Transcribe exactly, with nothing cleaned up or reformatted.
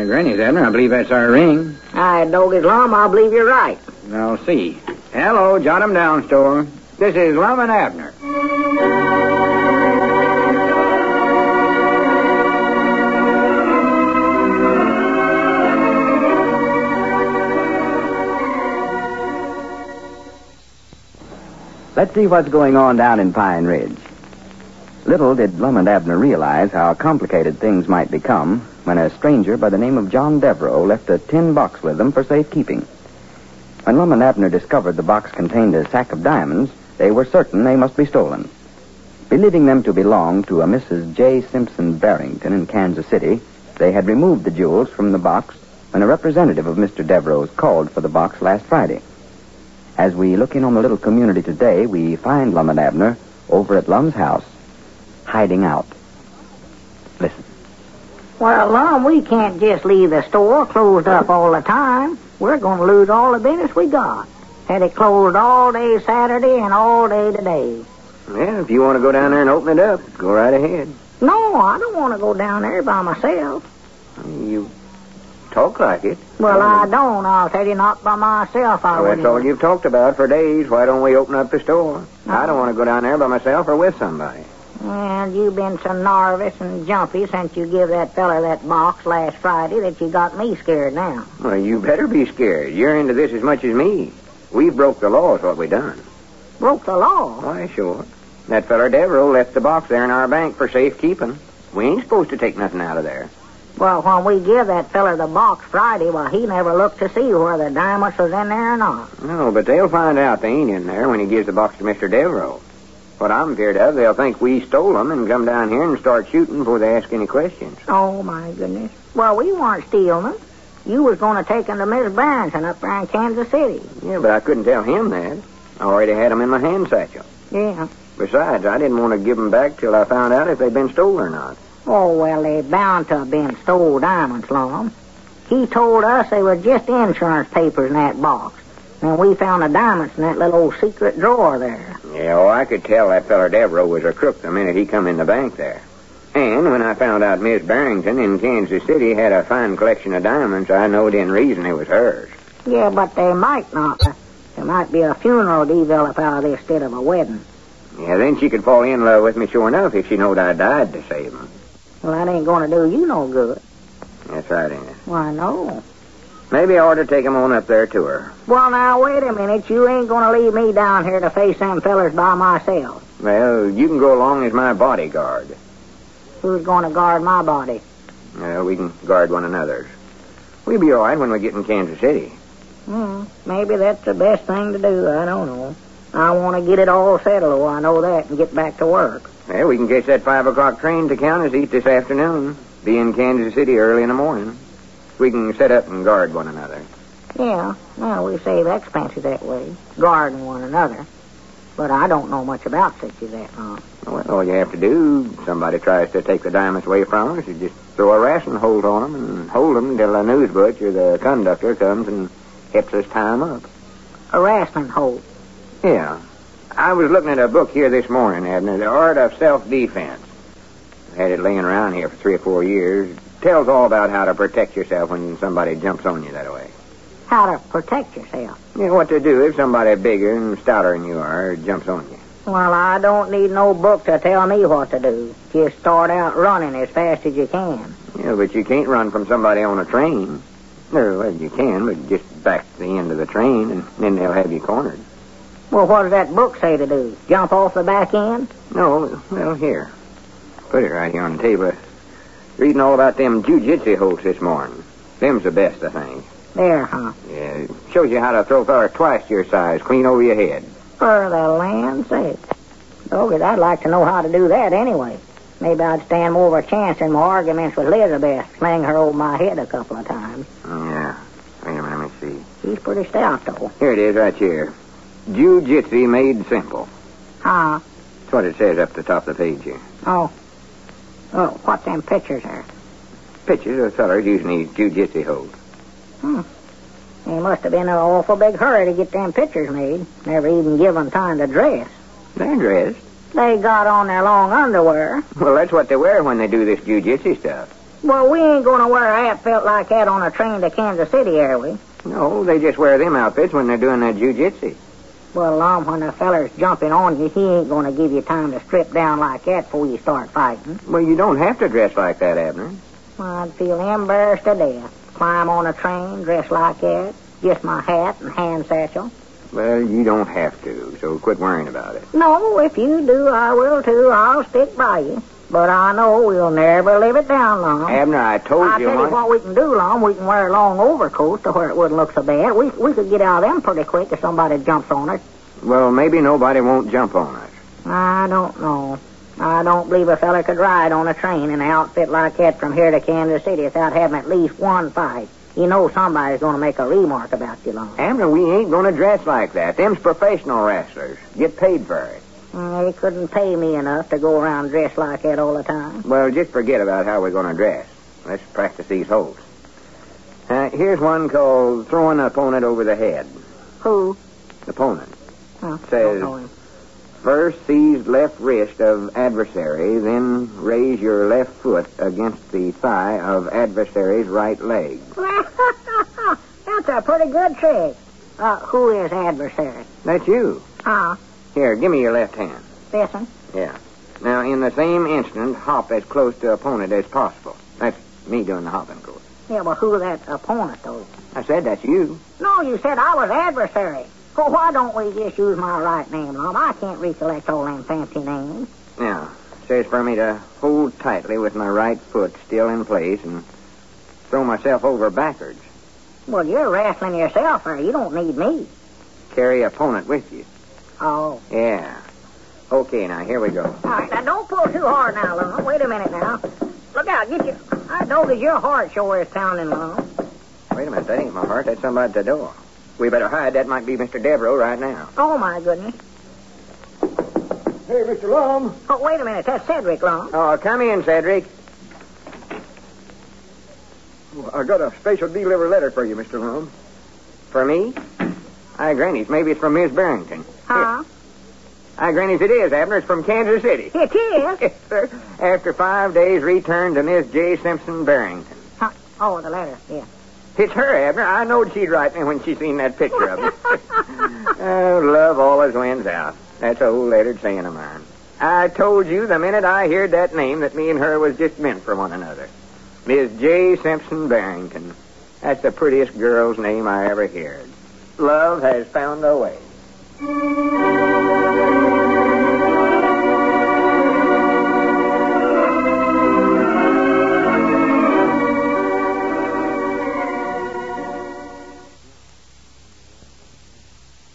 Uh, Granny's, Abner. I believe that's our ring. I Doggy's Lum, I believe you're right. I'll see. Hello, jot 'em down, store. This is Lum and Abner. Let's see what's going on down in Pine Ridge. Little did Lum and Abner realize how complicated things might become when a stranger by the name of John Devereaux left a tin box with them for safekeeping. When Lum and Abner discovered the box contained a sack of diamonds, they were certain they must be stolen. Believing them to belong to a Missus J. Simpson Barrington in Kansas City, they had removed the jewels from the box when a representative of Mister Devereaux's called for the box last Friday. As we look in on the little community today, we find Lum and Abner over at Lum's house, hiding out. Listen. Well, Lum, we can't just leave the store closed up all the time. We're going to lose all the business we got. Had it closed all day Saturday and all day today. Well, if you want to go down there and open it up, go right ahead. No, I don't want to go down there by myself. You talk like it. Well, I don't. I'll tell you, not by myself. I Well, that's wouldn't. all you've talked about for days. Why don't we open up the store? No. I don't want to go down there by myself or with somebody. And you've been so nervous and jumpy since you give that feller that box last Friday that you got me scared now. Well, you better be scared. You're into this as much as me. We broke the law is what we done. Broke the law? Why, sure. That feller Devereaux left the box there in our bank for safekeeping. We ain't supposed to take nothing out of there. Well, when we give that feller the box Friday, well, he never looked to see where the diamonds was in there or not. No, but they'll find out they ain't in there when he gives the box to Mister Devereaux. What I'm feared of, they'll think we stole them and come down here and start shooting before they ask any questions. Oh, my goodness. Well, we weren't stealing them. You was going to take them to Miss Barrington up there in Kansas City. Yeah, but I couldn't tell him that. I already had them in my hand satchel. Yeah. Besides, I didn't want to give them back till I found out if they'd been stolen or not. Oh, well, they bound to have been stole diamonds, Lum. He told us they were just insurance papers in that box. And we found the diamonds in that little old secret drawer there. Yeah, oh, I could tell that feller Devereaux was a crook the minute he come in the bank there. And when I found out Miss Barrington in Kansas City had a fine collection of diamonds, I knowed in reason it was hers. Yeah, but they might not. There might be a funeral develop out of this instead of a wedding. Yeah, then she could fall in love with me sure enough if she knowed I died to save them. Well, that ain't going to do you no good. That's right, ain't it? Why, no. Maybe I ought to take 'em on up there to her. Well, now, wait a minute. You ain't going to leave me down here to face them fellers by myself. Well, you can go along as my bodyguard. Who's going to guard my body? Well, we can guard one another's. We'll be all right when we get in Kansas City. Hmm, maybe that's the best thing to do. I don't know. I want to get it all settled, oh, I know that, and get back to work. Well, we can catch that five o'clock train to County this afternoon. Be in Kansas City early in the morning. We can set up and guard one another. Yeah, well, we save expenses that way, guarding one another. But I don't know much about such as that, huh? Well, all you have to do, somebody tries to take the diamonds away from us, you just throw a ration hold on them and hold them until the news butch or the conductor comes and helps us tie 'em up. Harassment hold. Yeah. I was looking at a book here this morning, Abner, The Art of Self-Defense. I've had it laying around here for three or four years. It tells all about how to protect yourself when somebody jumps on you that way. How to protect yourself. You know what to do if somebody bigger and stouter than you are jumps on you. Well, I don't need no book to tell me what to do. Just start out running as fast as you can. Yeah, but you can't run from somebody on a train. Or, well, you can, but just back to the end of the train, and then they'll have you cornered. Well, what does that book say to do? Jump off the back end? No, well, here. Put it right here on the table. Reading all about them jiu-jitsu holds this morning. Them's the best, I think. There, huh? Yeah, it shows you how to throw a feller twice your size clean over your head. For the land's sake. Doggies, I'd like to know how to do that anyway. Maybe I'd stand more of a chance in my arguments with Elizabeth, sling her over my head a couple of times. Yeah. Wait a minute, let me see. She's pretty stout, though. Here it is, right here. Jiu-jitsu made simple. Huh? That's what it says up the top of the page here. Oh. Oh, what's them pictures there? Pictures of fellers using these jiu-jitsu holds. Hmm. They must have been in an awful big hurry to get them pictures made. Never even give them time to dress. They're dressed. They got on their long underwear. Well, that's what they wear when they do this jiu-jitsu stuff. Well, we ain't going to wear an outfit like that on a train to Kansas City, are we? No, they just wear them outfits when they're doing that jujitsu. Well, Lum, when the feller's jumping on you, he ain't going to give you time to strip down like that before you start fighting. Well, you don't have to dress like that, Abner. Well, I'd feel embarrassed to death. Climb on a train, dress like that. Just my hat and hand satchel. Well, you don't have to, so quit worrying about it. No, if you do, I will too. I'll stick by you. But I know we'll never live it down, Lum. Abner, I told I'll you tell you once... what we can do, Lum. We can wear long overcoats to where it wouldn't look so bad. We we could get out of them pretty quick if somebody jumps on us. Well, maybe nobody won't jump on us. I don't know. I don't believe a fella could ride on a train in an outfit like that from here to Kansas City without having at least one fight. You know somebody's going to make a remark about you, Lum. Abner, we ain't going to dress like that. Them's professional wrestlers. Get paid for it. Mm, they couldn't pay me enough to go around dressed like that all the time. Well, just forget about how we're going to dress. Let's practice these holds. Uh, here's one called throwing an opponent over the head. Who? Opponent. Oh, Says, don't know him. first seize left wrist of adversary, then raise your left foot against the thigh of adversary's right leg. That's a pretty good trick. Uh, who is adversary? That's you. Ah, Here, give me your left hand. listen. Yeah. Now, in the same instant, hop as close to opponent as possible. That's me doing the hopping, of course. Yeah, well, who that opponent, though? I said that's you. No, you said I was adversary. Well, why don't we just use my right name, Lum? I can't recollect all them fancy names. Now, says for me to hold tightly with my right foot still in place and throw myself over backwards. Well, you're wrestling yourself, or you don't need me. Carry opponent with you. Oh. Yeah. Okay, now, here we go. All right, now don't pull too hard now, Lum. Wait a minute now. Look out, get your... I know that your heart sure is pounding, Lum. Wait a minute, that ain't my heart. That's somebody at the door. We better hide. That might be Mister Devereaux right now. Oh, my goodness. Hey, Mister Lum. Oh, wait a minute. That's Cedric, Lum. Oh, come in, Cedric. I got a special delivery letter for you, Mister Lum. For me? Aye, Granny's. Maybe it's from Miss Barrington. Huh? Aye, Granny's, it is, Abner. It's from Kansas City. It is? Yes, sir. After five days, returned to Miss J. Simpson Barrington. Huh? Oh, the letter, yeah. It's her, Abner. I knowed she'd write me when she seen that picture of me. Oh, love always wins out. That's an old lettered saying of mine. I told you the minute I heard that name that me and her was just meant for one another. Miss J. Simpson Barrington. That's the prettiest girl's name I ever heard. Love has found a way.